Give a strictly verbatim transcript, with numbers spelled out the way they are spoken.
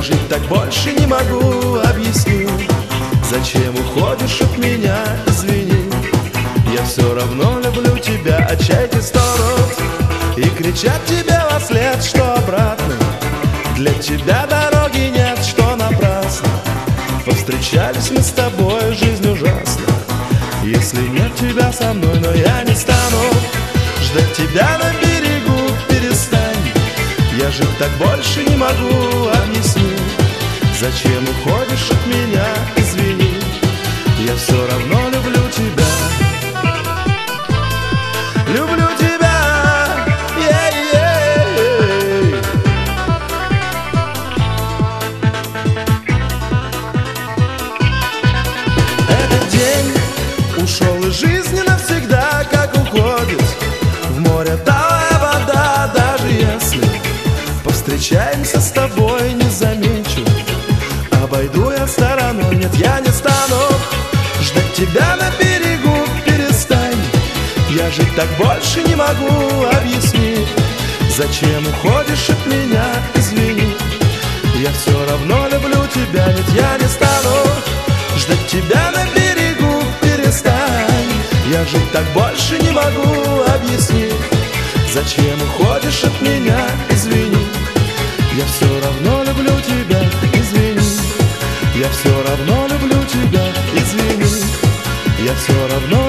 жить так больше не могу, объясни, зачем уходишь от меня, извини. Я все равно люблю тебя, а чайки стонут и кричат тебе во след, что обратно для тебя дороги нет, что напрасно. Повстречались мы с тобой, жизнь ужасна, если нет тебя со мной, но я не стану ждать тебя на берегу, перестань. Я жить так больше не могу, объясни, зачем уходишь от меня, извини. Я все равно люблю тебя. Люблю тебя, е-е-е. Этот день ушел из жизни навсегда, как уходит в море талая вода. Даже если повстречаемся с тобой, не замечу, обойду я стороной. Нет, я не стану ждать тебя на берегу, перестань. Я жить так больше не могу, объясни, зачем уходишь от меня, извини. Я все равно люблю тебя, нет, я не стану ждать тебя на берегу, перестань. Я жить так больше не могу, объясни, зачем уходишь от меня, извини. Я все равно люблю тебя, извини. Я все равно люблю тебя, извини. Я все равно